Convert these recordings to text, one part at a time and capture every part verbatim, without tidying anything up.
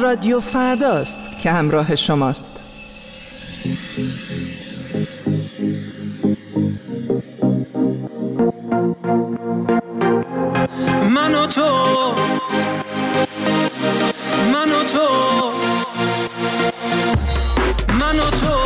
رادیو فرداست که همراه شماست. من و تو من و تو من و تو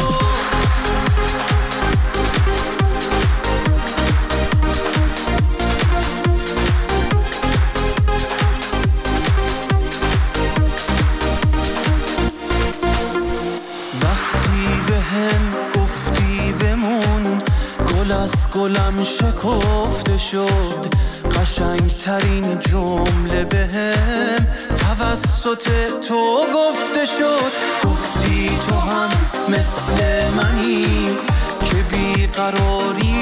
وقتی به هم گفتی بمون، گل از گلم شکفته شد. قشنگ ترین جمله به هم توسط تو گفته شد. گفتی تو هم مثل منی که بیقراری